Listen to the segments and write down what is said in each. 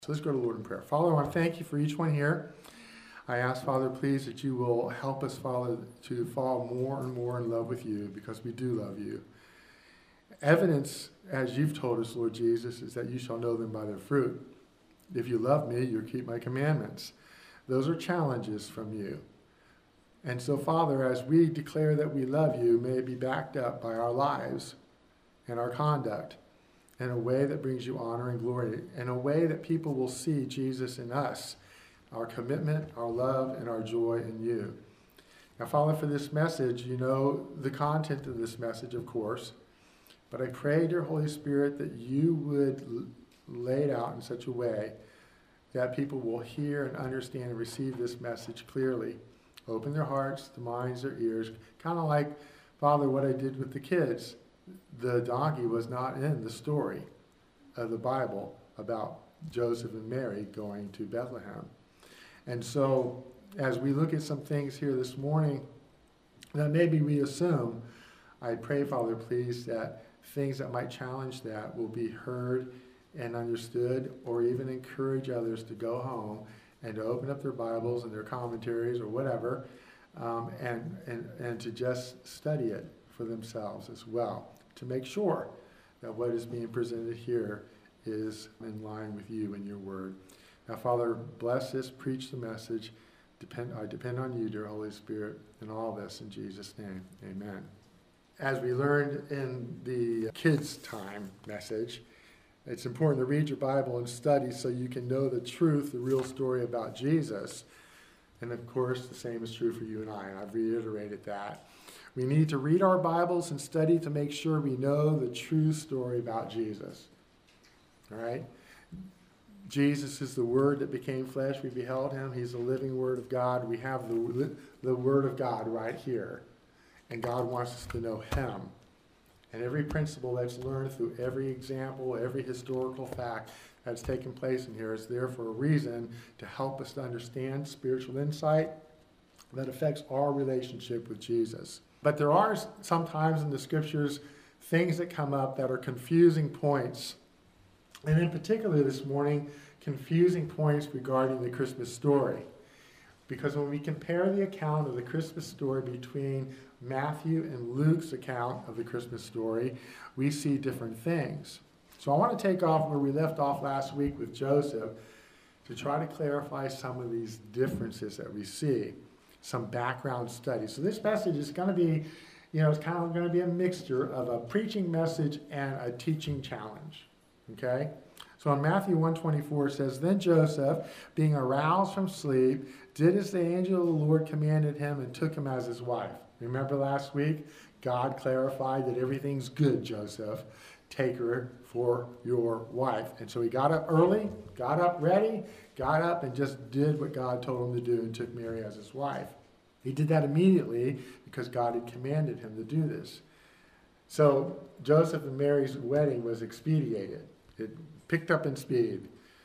So let's go to the Lord in prayer. Father, I want to thank you for each one here. I ask, Father, please, that you will help us, Father, to fall more and more in love with you because we do love you. Evidence, as you've told us, Lord Jesus, is that you shall know them by their fruit. If you love me, you'll keep my commandments. Those are challenges from you. And so, Father, as we declare that we love you, may it be backed up by our lives and our conduct in a way that brings you honor and glory, in a way that people will see Jesus in us, our commitment, our love, and our joy in you. Now, Father, for this message, you know the content of this message, of course, but I pray, dear Holy Spirit, that you would lay it out in such a way that people will hear and understand and receive this message clearly. Open their hearts, their minds, their ears, kind of like, Father, what I did with the kids. The donkey was not in the story of the Bible about Joseph and Mary going to Bethlehem. And so, as we look at some things here this morning that maybe we assume, I pray, Father, please, that things that might challenge that will be heard and understood, or even encourage others to go home and to open up their Bibles and their commentaries or whatever, and to just study it for themselves as well, to make sure that what is being presented here is in line with you and your word. Now, Father, bless this, preach the message. I depend on you, dear Holy Spirit, in all this, in Jesus' name. Amen. As we learned in the kids' time message, it's important to read your Bible and study so you can know the truth, the real story about Jesus. And of course, the same is true for you and I, and I've reiterated that. We need to read our Bibles and study to make sure we know the true story about Jesus. All right? Jesus is the Word that became flesh. We beheld him. He's the living Word of God. We have the Word of God right here. And God wants us to know him. And every principle that's learned through every example, every historical fact that's taken place in here is there for a reason, to help us to understand spiritual insight that affects our relationship with Jesus. But there are sometimes in the scriptures things that come up that are confusing points. And in particular this morning, confusing points regarding the Christmas story. Because when we compare the account of the Christmas story between Matthew and Luke's account of the Christmas story, we see different things. So I want to take off where we left off last week with Joseph to try to clarify some of these differences that we see, some background study. So this message is going to be, it's kind of going to be a mixture of a preaching message and a teaching challenge. Okay? So in Matthew 1:24 it says, "Then Joseph, being aroused from sleep, did as the angel of the Lord commanded him and took him as his wife." Remember last week, God clarified that everything's good, Joseph. Take her for your wife. And so he got up early, got up ready, got up and just did what God told him to do and took Mary as his wife. He did that immediately because God had commanded him to do this. So Joseph and Mary's wedding was expedited. It picked up in speed.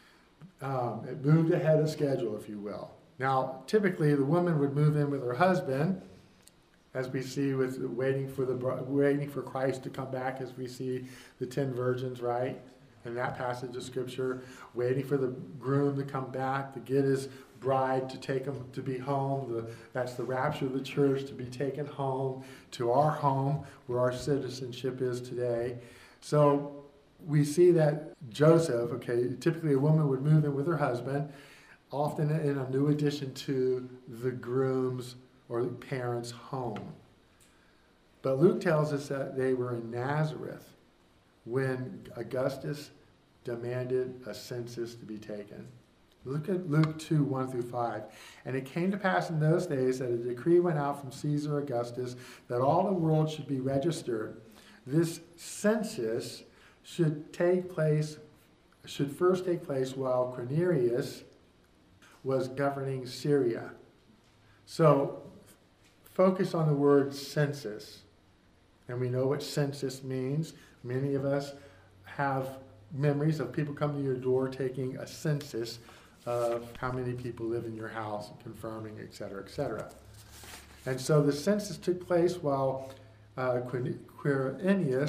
It moved ahead of schedule, if you will. Now, typically, the woman would move in with her husband, as we see with waiting for Christ to come back, as we see the 10 virgins, right? In that passage of Scripture, waiting for the groom to come back to get his bride to take him to be home. That's the rapture of the church, to be taken home to our home where our citizenship is today. So we see that Joseph, typically a woman would move in with her husband, often in a new addition to the groom's or the parents' home. But Luke tells us that they were in Nazareth when Augustus demanded a census to be taken. Look at Luke 2:1-5. "And it came to pass in those days that a decree went out from Caesar Augustus that all the world should be registered. This census should first take place while Quirinius was governing Syria." So focus on the word census. And we know what census means. Many of us have memories of people coming to your door taking a census of how many people live in your house, confirming, et cetera, et cetera. And so the census took place while Quirinius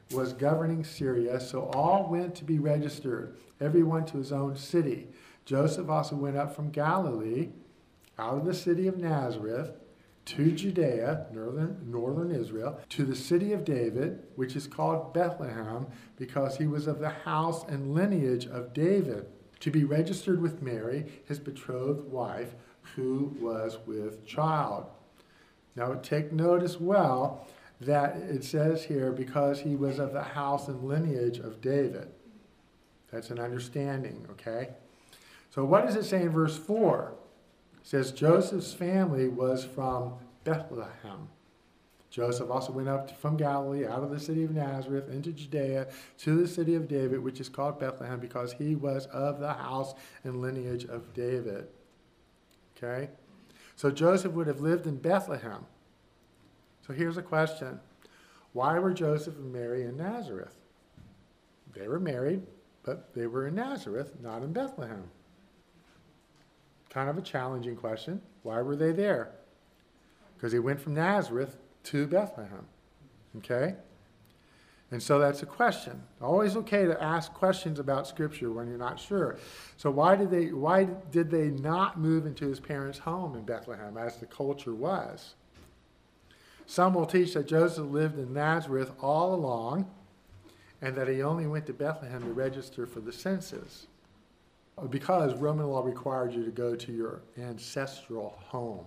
was governing Syria, so all went to be registered, everyone to his own city. Joseph also went up from Galilee, out of the city of Nazareth, to Judea, northern Israel, to the city of David, which is called Bethlehem, because he was of the house and lineage of David, to be registered with Mary, his betrothed wife, who was with child. Now take note as well that it says here, because he was of the house and lineage of David. That's an understanding, okay? So what does it say in verse 4? It says, Joseph's family was from Bethlehem. Joseph also went up from Galilee, out of the city of Nazareth, into Judea, to the city of David, which is called Bethlehem, because he was of the house and lineage of David. Okay? So Joseph would have lived in Bethlehem. So here's a question. Why were Joseph and Mary in Nazareth? They were married, but they were in Nazareth, not in Bethlehem. Kind of a challenging question. Why were they there? Because they went from Nazareth to Bethlehem. Okay? And so that's a question. Always okay to ask questions about Scripture when you're not sure. So why did they not move into his parents' home in Bethlehem as the culture was? Some will teach that Joseph lived in Nazareth all along and that he only went to Bethlehem to register for the census, because Roman law required you to go to your ancestral home.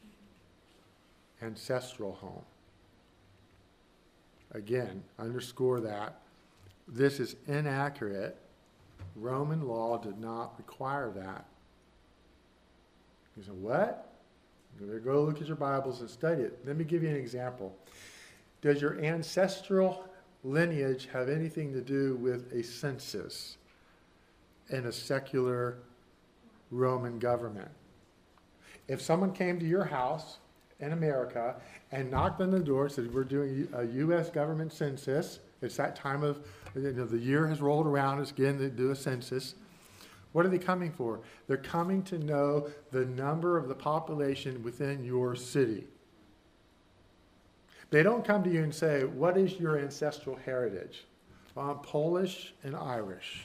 Ancestral home. Again, underscore that. This is inaccurate. Roman law did not require that. You say, what? Go look at your Bibles and study it. Let me give you an example. Does your ancestral lineage have anything to do with a census in a secular Roman government? If someone came to your house in America and knocked on the door and said, we're doing a U.S. government census, it's that time of, the year has rolled around, it's again to do a census. What are they coming for? They're coming to know the number of the population within your city. They don't come to you and say, what is your ancestral heritage? Well, I'm Polish and Irish.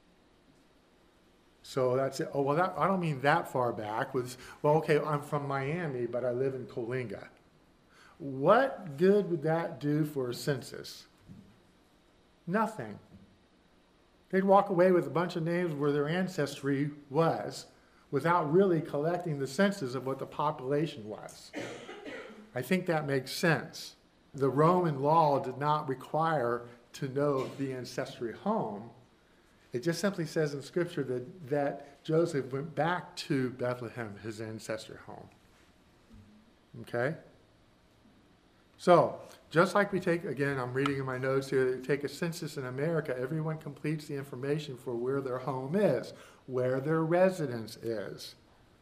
So that's it. Oh, well, I don't mean that far back. Well, okay, I'm from Miami, but I live in Coalinga. What good would that do for a census? Nothing. They'd walk away with a bunch of names where their ancestry was without really collecting the census of what the population was. I think that makes sense. The Roman law did not require to know the ancestry home. It just simply says in Scripture that Joseph went back to Bethlehem, his ancestry home. Okay? So, just like we take, again, I'm reading in my notes here, take a census in America, everyone completes the information for where their home is, where their residence is.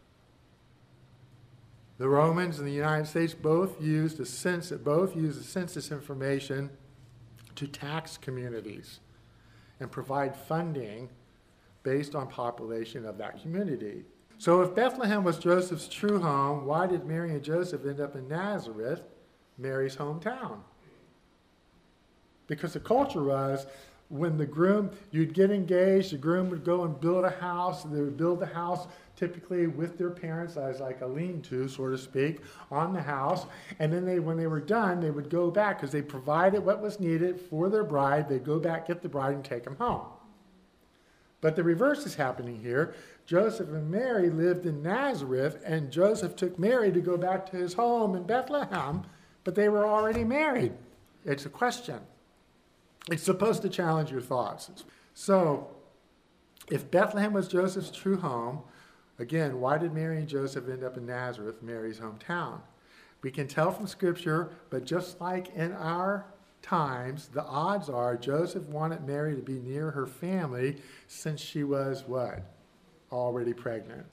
The Romans and the United States both used the census information to tax communities and provide funding based on population of that community. So if Bethlehem was Joseph's true home, why did Mary and Joseph end up in Nazareth, Mary's hometown? Because the culture was, when the groom, you'd get engaged, the groom would go and build a house. They would build the house typically with their parents as like a lean-to, so to speak, on the house. And then when they were done, they would go back because they provided what was needed for their bride. They'd go back, get the bride, and take them home. But the reverse is happening here. Joseph and Mary lived in Nazareth, and Joseph took Mary to go back to his home in Bethlehem, but they were already married. It's a question. It's supposed to challenge your thoughts. So, if Bethlehem was Joseph's true home, again, why did Mary and Joseph end up in Nazareth, Mary's hometown? We can tell from Scripture, but just like in our times, the odds are Joseph wanted Mary to be near her family since she was what? Already pregnant.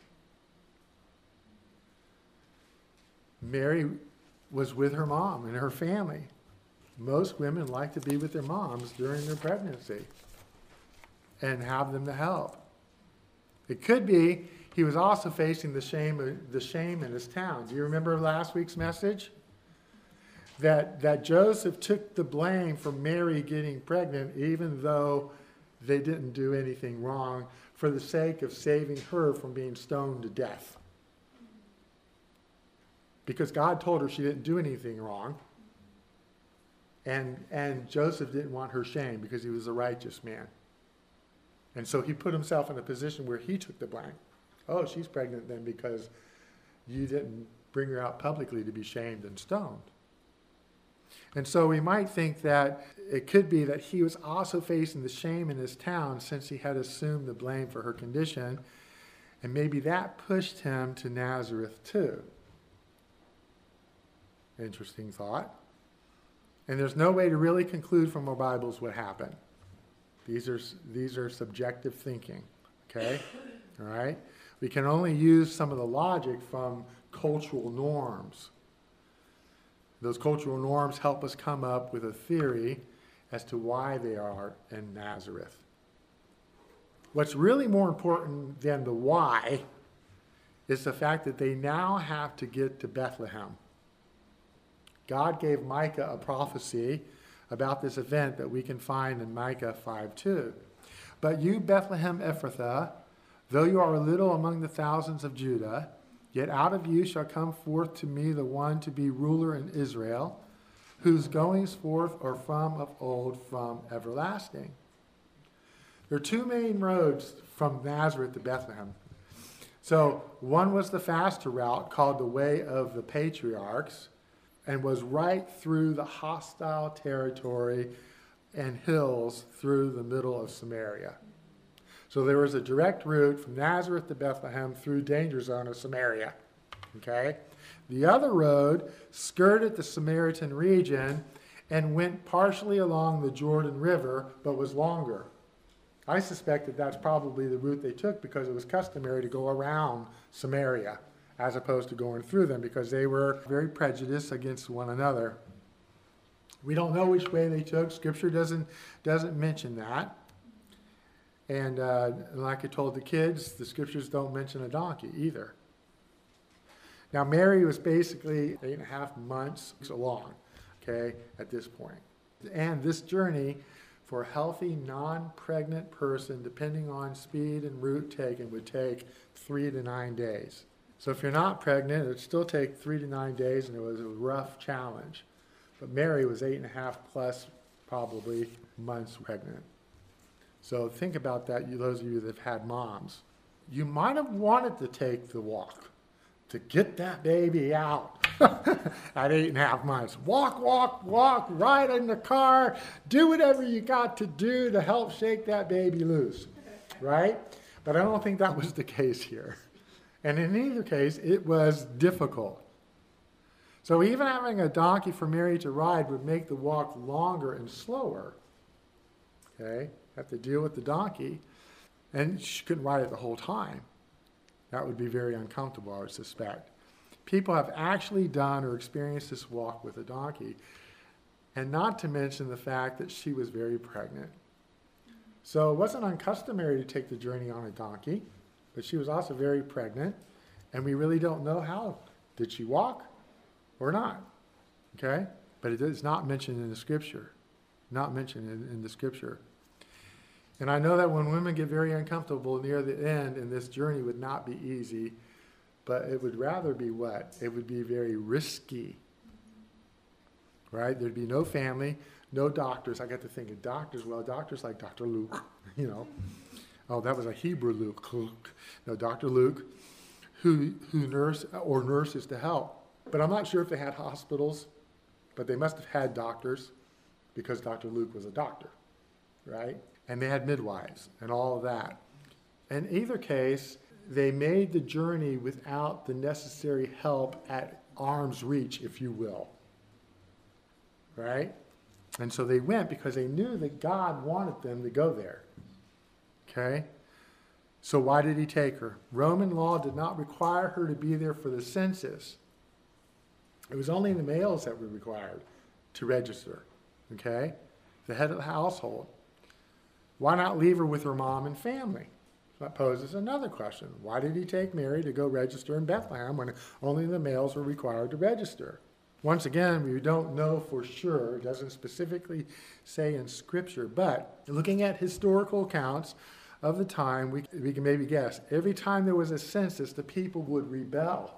Mary was with her mom and her family. Most women like to be with their moms during their pregnancy and have them to help. It could be he was also facing the shame in his town. Do you remember last week's message? that Joseph took the blame for Mary getting pregnant, even though they didn't do anything wrong, for the sake of saving her from being stoned to death. Because God told her she didn't do anything wrong. And Joseph didn't want her shamed because he was a righteous man. And so he put himself in a position where he took the blame. Oh, she's pregnant then because you didn't bring her out publicly to be shamed and stoned. And so we might think that it could be that he was also facing the shame in his town since he had assumed the blame for her condition. And maybe that pushed him to Nazareth too. Interesting thought. And there's no way to really conclude from our Bibles what happened. These are subjective thinking, okay? All right? We can only use some of the logic from cultural norms. Those cultural norms help us come up with a theory as to why they are in Nazareth. What's really more important than the why is the fact that they now have to get to Bethlehem. God gave Micah a prophecy about this event that we can find in Micah 5:2. But you, Bethlehem Ephrathah, though you are little among the thousands of Judah, yet out of you shall come forth to me the one to be ruler in Israel, whose goings forth are from of old, from everlasting. There are two main roads from Nazareth to Bethlehem. So one was the faster route called the Way of the Patriarchs, and was right through the hostile territory and hills through the middle of Samaria. So there was a direct route from Nazareth to Bethlehem through danger zone of Samaria. Okay? The other road skirted the Samaritan region and went partially along the Jordan River, but was longer. I suspect that that's probably the route they took because it was customary to go around Samaria as opposed to going through them, because they were very prejudiced against one another. We don't know which way they took. Scripture doesn't mention that. And like I told the kids, the scriptures don't mention a donkey either. Now, Mary was basically 8.5 months along, okay, at this point. And this journey for a healthy, non-pregnant person, depending on speed and route taken, would take 3 to 9 days. So if you're not pregnant, it would still take 3 to 9 days, and it was a rough challenge. But Mary was 8.5 plus, probably, months pregnant. So think about that, those of you that have had moms. You might have wanted to take the walk to get that baby out at 8.5 months. Walk, ride in the car, do whatever you got to do to help shake that baby loose, right? But I don't think that was the case here. And in either case, it was difficult. So even having a donkey for Mary to ride would make the walk longer and slower. Okay? Have to deal with the donkey. And she couldn't ride it the whole time. That would be very uncomfortable, I would suspect. People have actually done or experienced this walk with a donkey. And not to mention the fact that she was very pregnant. So it wasn't uncustomary to take the journey on a donkey. But she was also very pregnant, and we really don't know how. Did she walk or not? Okay? But it is not mentioned in the Scripture. Not mentioned in the Scripture. And I know that when women get very uncomfortable near the end, and this journey would not be easy, but it would rather be what? It would be very risky. Right? There'd be no family, no doctors. I got to think of doctors. Well, doctors like Dr. Luke, you know. Oh, that was a Hebrew Luke. No, Dr. Luke, who nurses to help. But I'm not sure if they had hospitals, but they must have had doctors because Dr. Luke was a doctor, right? And they had midwives and all of that. In either case, they made the journey without the necessary help at arm's reach, if you will, right? And so they went because they knew that God wanted them to go there. Okay? So why did he take her? Roman law did not require her to be there for the census. It was only the males that were required to register. Okay? The head of the household. Why not leave her with her mom and family? That poses another question. Why did he take Mary to go register in Bethlehem when only the males were required to register? Once again, we don't know for sure. It doesn't specifically say in Scripture. But looking at historical accounts of the time, we can maybe guess. Every time there was a census, the people would rebel.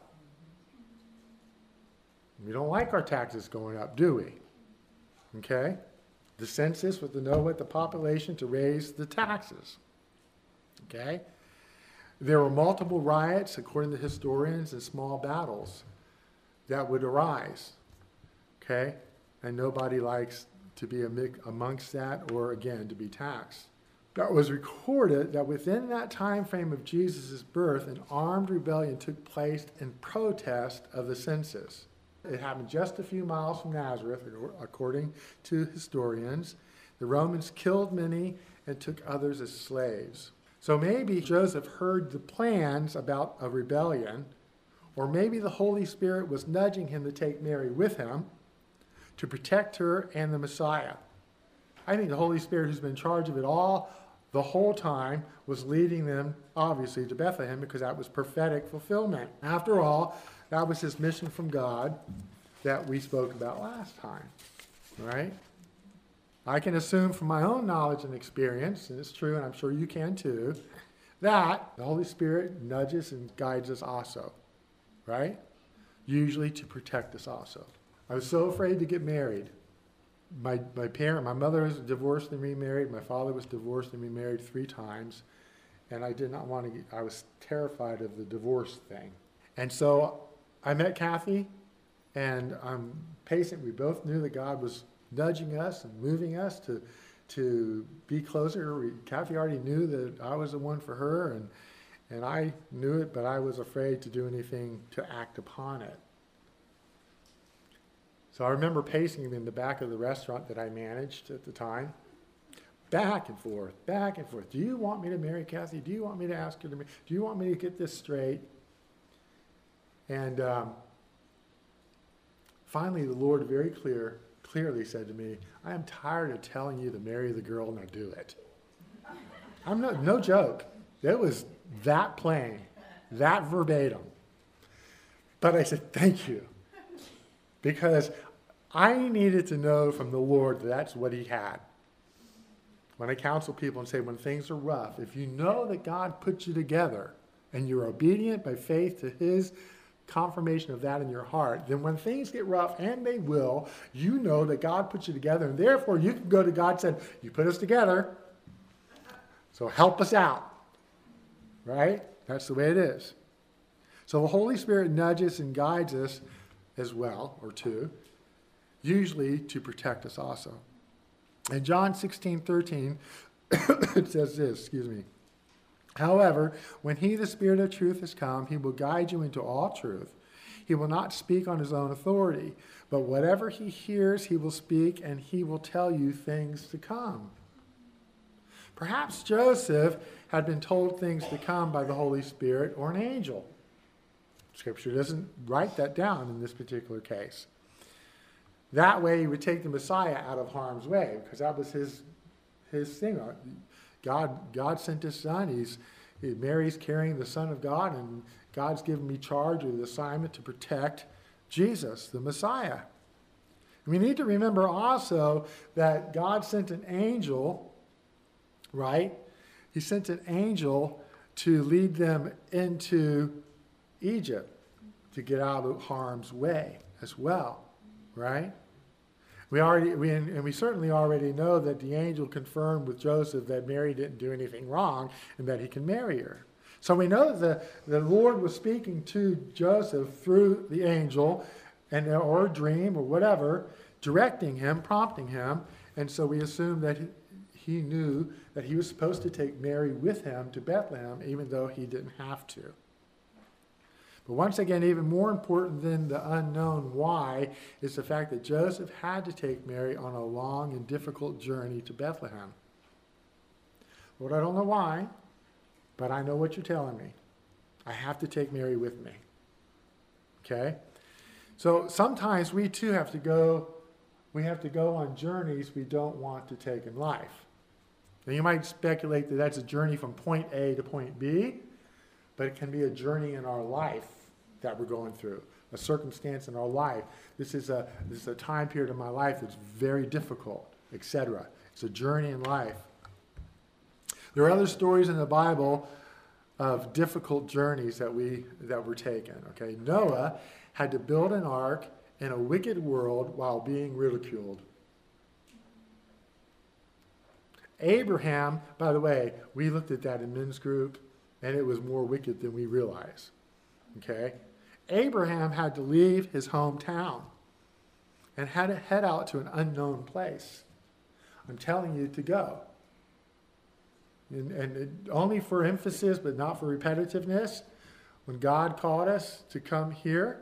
We don't like our taxes going up, do we? Okay? The census was to know what the population to raise the taxes. Okay? There were multiple riots, according to historians, and small battles that would arise. Okay? And nobody likes to be amongst that or, again, to be taxed. That was recorded that within that time frame of Jesus' birth, an armed rebellion took place in protest of the census. It happened just a few miles from Nazareth, according to historians. The Romans killed many and took others as slaves. So maybe Joseph heard the plans about a rebellion, or maybe the Holy Spirit was nudging him to take Mary with him to protect her and the Messiah. I think the Holy Spirit, who's been in charge of it all the whole time, was leading them, obviously, to Bethlehem because that was prophetic fulfillment. After all, that was his mission from God that we spoke about last time, right? I can assume from my own knowledge and experience, and it's true, and I'm sure you can too, that the Holy Spirit nudges and guides us also, right? Usually to protect us also. I was so afraid to get married. My mother was divorced and remarried. My father was divorced and remarried 3 times. And I did not want to, I was terrified of the divorce thing. And so I met Kathy, and I'm patient. We both knew that God was nudging us and moving us to be closer. Kathy already knew that I was the one for her, and I knew it, but I was afraid to do anything to act upon it. So I remember pacing in the back of the restaurant that I managed at the time, back and forth, back and forth. Do you want me to marry Kathy? Do you want me to ask her to marry? Do you want me to get this straight? And finally, the Lord very clearly said to me, I am tired of telling you to marry the girl, now do it. No joke. It was that plain, that verbatim. But I said, thank you. Because I needed to know from the Lord that that's what he had. When I counsel people and say, when things are rough, if you know that God put you together and you're obedient by faith to his confirmation of that in your heart, then when things get rough, and they will, you know that God put you together, and therefore you can go to God and say, you put us together, so help us out. Right? That's the way it is. So the Holy Spirit nudges and guides us as well, or two, usually to protect us also. In John 16:13, it says this, However, when he, the Spirit of truth, has come, he will guide you into all truth. He will not speak on his own authority, but whatever he hears, he will speak, and he will tell you things to come. Perhaps Joseph had been told things to come by the Holy Spirit or an angel. Scripture doesn't write that down in this particular case. That way he would take the Messiah out of harm's way, because that was his thing. God sent his son. Mary's carrying the Son of God, and God's given me charge of the assignment to protect Jesus, the Messiah. We need to remember also that God sent an angel, right? He sent an angel to lead them into Egypt to get out of harm's way as well, right? We certainly already know that the angel confirmed with Joseph that Mary didn't do anything wrong and that he can marry her. So we know that the Lord was speaking to Joseph through the angel or a dream or whatever, directing him, prompting him, and so we assume that he knew that he was supposed to take Mary with him to Bethlehem, even though he didn't have to. But once again, even more important than the unknown why is the fact that Joseph had to take Mary on a long and difficult journey to Bethlehem. Lord, I don't know why, but I know what you're telling me. I have to take Mary with me. Okay? So sometimes we too have to go on journeys we don't want to take in life. Now you might speculate that that's a journey from point A to point B, but it can be a journey in our life that we're going through. a circumstance in our life. This is a time period in my life that's very difficult, etc. It's a journey in life. There are other stories in the Bible of difficult journeys that were taken. Okay, Noah had to build an ark in a wicked world while being ridiculed. Abraham, by the way, we looked at that in men's group, and it was more wicked than we realize. Okay? Abraham had to leave his hometown and had to head out to an unknown place. I'm telling you to go. And only for emphasis, but not for repetitiveness, when God called us to come here,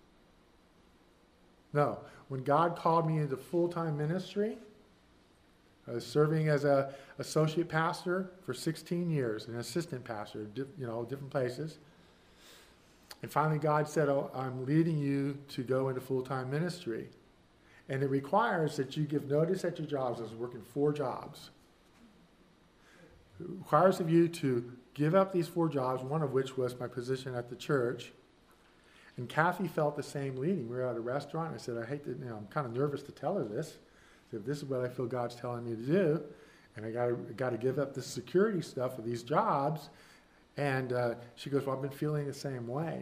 no, when God called me into full-time ministry, I was serving as an associate pastor for 16 years, an assistant pastor, different places. And finally God said, I'm leading you to go into full-time ministry. And it requires that you give notice at your jobs. I was working 4 jobs. It requires of you to give up these 4 jobs, one of which was my position at the church. And Kathy felt the same leading. We were at a restaurant. I said, I'm kind of nervous to tell her this. I said, this is what I feel God's telling me to do. And I got to give up this security stuff for these jobs. And she goes, well, I've been feeling the same way.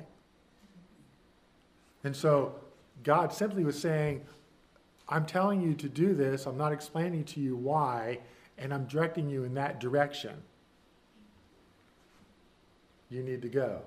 And so God simply was saying, I'm telling you to do this. I'm not explaining to you why. And I'm directing you in that direction. You need to go.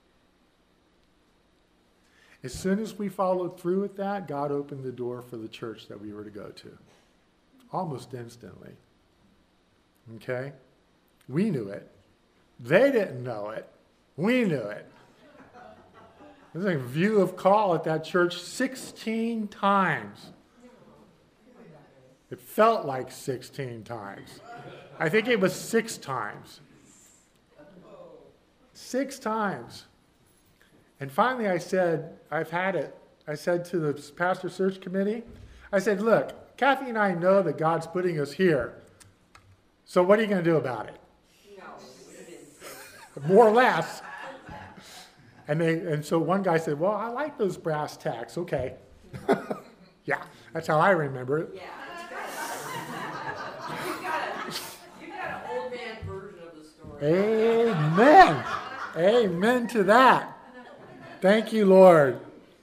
As soon as we followed through with that, God opened the door for the church that we were to go to. Almost instantly. Okay? We knew it. They didn't know it. We knew it. There's a view of call at that church 16 times. It felt like 16 times. I think it was 6 times. 6 times. And finally I said, I've had it. I said to the pastor search committee, I said, look, Kathy and I know that God's putting us here. So what are you going to do about it? No. More or less. And so one guy said, well, I like those brass tacks. Okay. Yeah, that's how I remember it. Yeah. You got an old man version of the story. Amen. Amen to that. Thank you, Lord.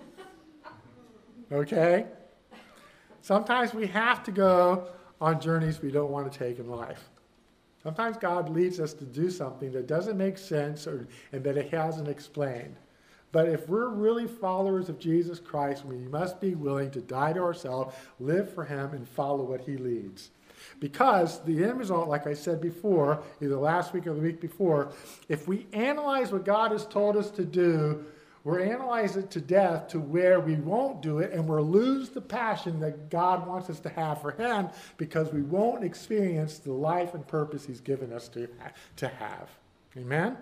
Okay? Sometimes we have to go on journeys we don't want to take in life. Sometimes God leads us to do something that doesn't make sense and that He hasn't explained. But if we're really followers of Jesus Christ, we must be willing to die to ourselves, live for Him, and follow what He leads. Because the end result, like I said before, either last week or the week before, if we analyze what God has told us to do, we're analyze it to death to where we won't do it, and we'll lose the passion that God wants us to have for Him because we won't experience the life and purpose He's given us to have. Amen?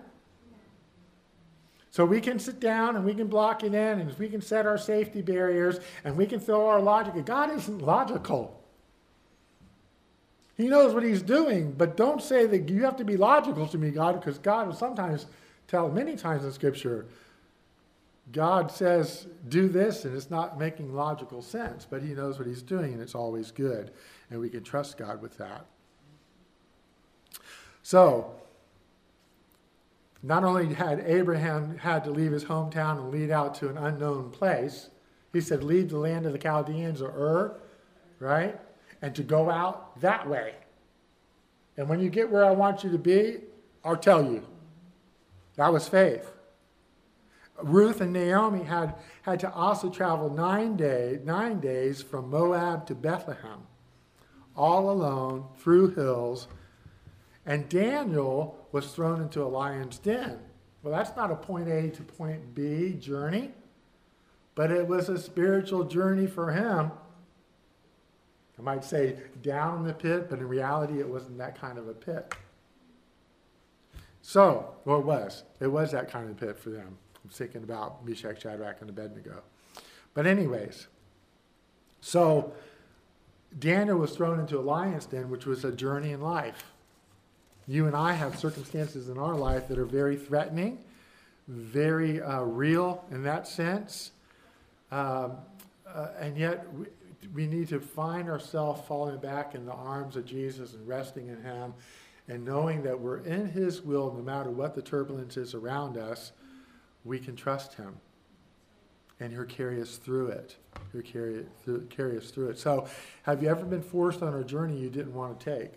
So we can sit down and we can block it in and we can set our safety barriers and we can throw our logic. God isn't logical. He knows what He's doing, but don't say that you have to be logical to me, God, because God will sometimes tell, many times in Scripture, God says, do this, and it's not making logical sense, but He knows what He's doing, and it's always good, and we can trust God with that. So, not only had Abraham had to leave his hometown and lead out to an unknown place, he said, leave the land of the Chaldeans or Ur, right? And to go out that way. And when you get where I want you to be, I'll tell you. That was faith. Ruth and Naomi had to also travel 9 days from Moab to Bethlehem, all alone through hills. And Daniel was thrown into a lion's den. Well, that's not a point A to point B journey, but it was a spiritual journey for him. I might say down in the pit, but in reality it wasn't that kind of a pit. So, well, it was. It was that kind of pit for them. I'm thinking about Meshach, Shadrach, and Abednego. But anyways, so Daniel was thrown into a lion's den, which was a journey in life. You and I have circumstances in our life that are very threatening, very real in that sense. And yet we need to find ourselves falling back in the arms of Jesus and resting in him and knowing that we're in his will no matter what the turbulence is around us. We can trust him. And he'll carry us through it. He'll carry us through it. So have you ever been forced on a journey you didn't want to take?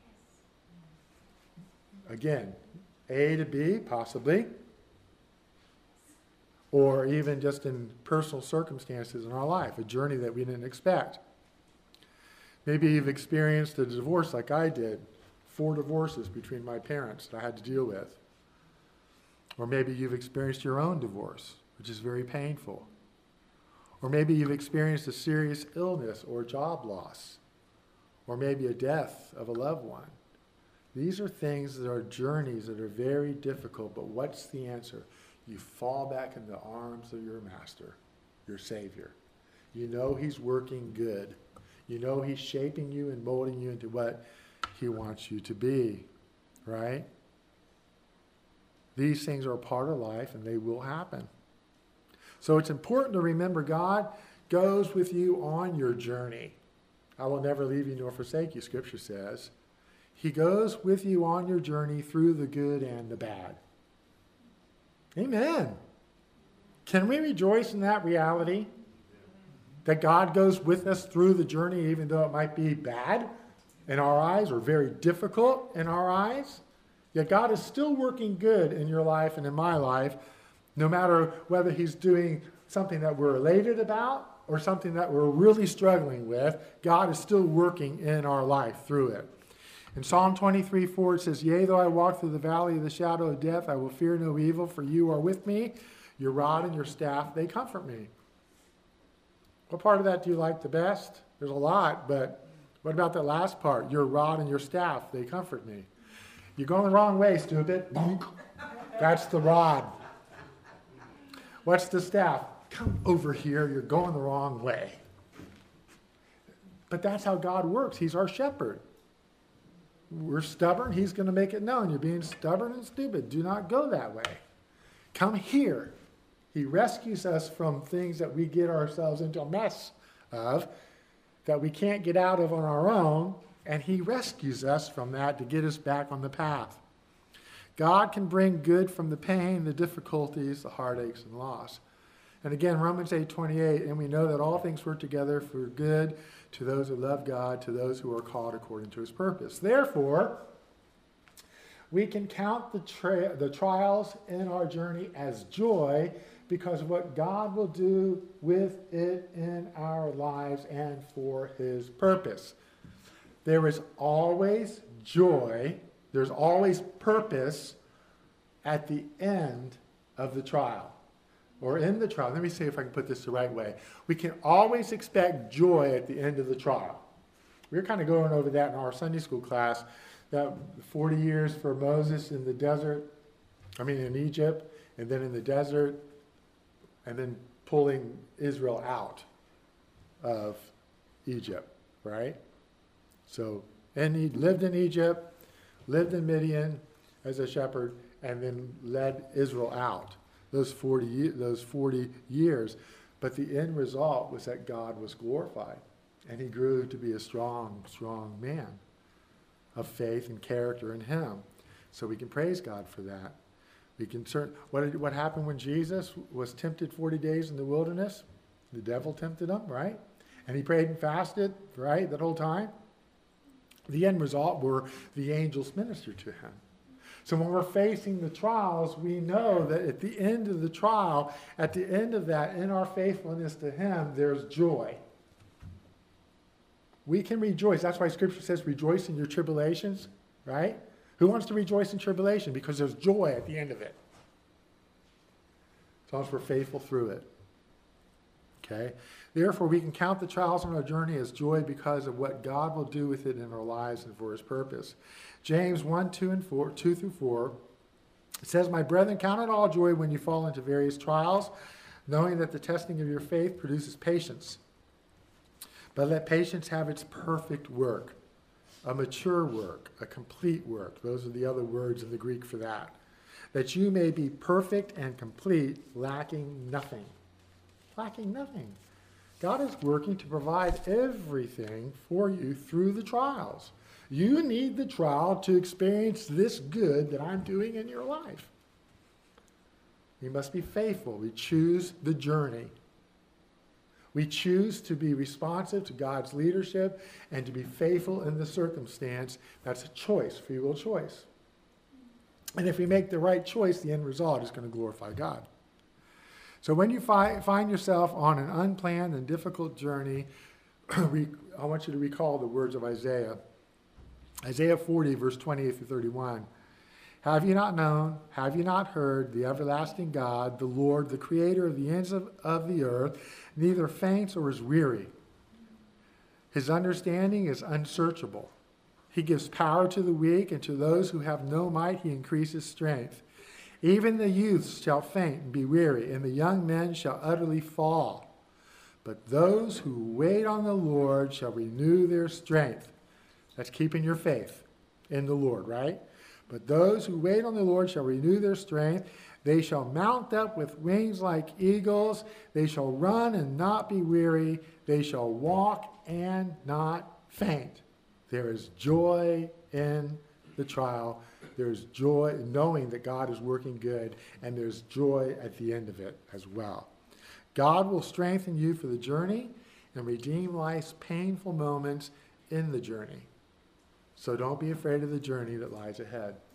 Again, A to B, possibly. Or even just in personal circumstances in our life, a journey that we didn't expect. Maybe you've experienced a divorce like I did, 4 divorces between my parents that I had to deal with. Or maybe you've experienced your own divorce, which is very painful. Or maybe you've experienced a serious illness or job loss. Or maybe a death of a loved one. These are things that are journeys that are very difficult, but what's the answer? You fall back in the arms of your master, your Savior. You know he's working good. You know he's shaping you and molding you into what he wants you to be, right? These things are a part of life and they will happen. So it's important to remember God goes with you on your journey. I will never leave you nor forsake you, Scripture says. He goes with you on your journey through the good and the bad. Amen. Can we rejoice in that reality? That God goes with us through the journey even though it might be bad in our eyes or very difficult in our eyes? Yet God is still working good in your life and in my life, no matter whether he's doing something that we're elated about or something that we're really struggling with. God is still working in our life through it. In Psalm 23:4 it says, "Yea, though I walk through the valley of the shadow of death, I will fear no evil, for you are with me. Your rod and your staff, they comfort me." What part of that do you like the best? There's a lot, but what about that last part? Your rod and your staff, they comfort me. You're going the wrong way, stupid. Bonk. That's the rod. What's the staff? Come over here, you're going the wrong way. But that's how God works. He's our shepherd. We're stubborn, he's going to make it known. You're being stubborn and stupid. Do not go that way. Come here. He rescues us from things that we get ourselves into a mess of, that we can't get out of on our own, and he rescues us from that to get us back on the path. God can bring good from the pain, the difficulties, the heartaches, and loss. And again, Romans 8:28, and we know that all things work together for good to those who love God, to those who are called according to his purpose. Therefore, we can count the trials in our journey as joy because of what God will do with it in our lives and for his purpose. There is always joy, there's always purpose at the end of the trial. Or in the trial. Let me see if I can put this the right way. We can always expect joy at the end of the trial. We were kind of going over that in our Sunday school class, that 40 years for Moses in the desert, in Egypt, and then in the desert, and then pulling Israel out of Egypt, right? So, and he lived in Egypt, lived in Midian as a shepherd, and then led Israel out. Those 40 years. But the end result was that God was glorified. And he grew to be a strong, strong man of faith and character in him. So we can praise God for that. We can what happened when Jesus was tempted 40 days in the wilderness? The devil tempted him, right? And he prayed and fasted, right, that whole time. The end result were the angels ministered to him. So when we're facing the trials, we know that at the end of the trial, at the end of that, in our faithfulness to him, there's joy. We can rejoice. That's why Scripture says, rejoice in your tribulations, right? Who wants to rejoice in tribulation? Because there's joy at the end of it. As long as we're faithful through it. Okay? Therefore, we can count the trials on our journey as joy because of what God will do with it in our lives and for his purpose. James 2 through 4, it says, "My brethren, count it all joy when you fall into various trials, knowing that the testing of your faith produces patience. But let patience have its perfect work, a mature work, a complete work." Those are the other words in the Greek for that. "That you may be perfect and complete, lacking nothing." lacking nothing. God is working to provide everything for you through the trials. You need the trial to experience this good that I'm doing in your life. We must be faithful. We choose the journey. We choose to be responsive to God's leadership and to be faithful in the circumstance. That's a choice, free will choice. And if we make the right choice, the end result is going to glorify God. So when you find yourself on an unplanned and difficult journey, I want you to recall the words of Isaiah. Isaiah 40, verse 28 through 31. Have you not known, have you not heard, the everlasting God, the Lord, the creator of the ends of the earth, neither faints or is weary. His understanding is unsearchable. He gives power to the weak, and to those who have no might he increases strength. Even the youths shall faint and be weary, and the young men shall utterly fall. But those who wait on the Lord shall renew their strength. That's keeping your faith in the Lord, right? But those who wait on the Lord shall renew their strength. They shall mount up with wings like eagles. They shall run and not be weary. They shall walk and not faint. There is joy in the trial. There's joy in knowing that God is working good, and there's joy at the end of it as well. God will strengthen you for the journey and redeem life's painful moments in the journey. So don't be afraid of the journey that lies ahead.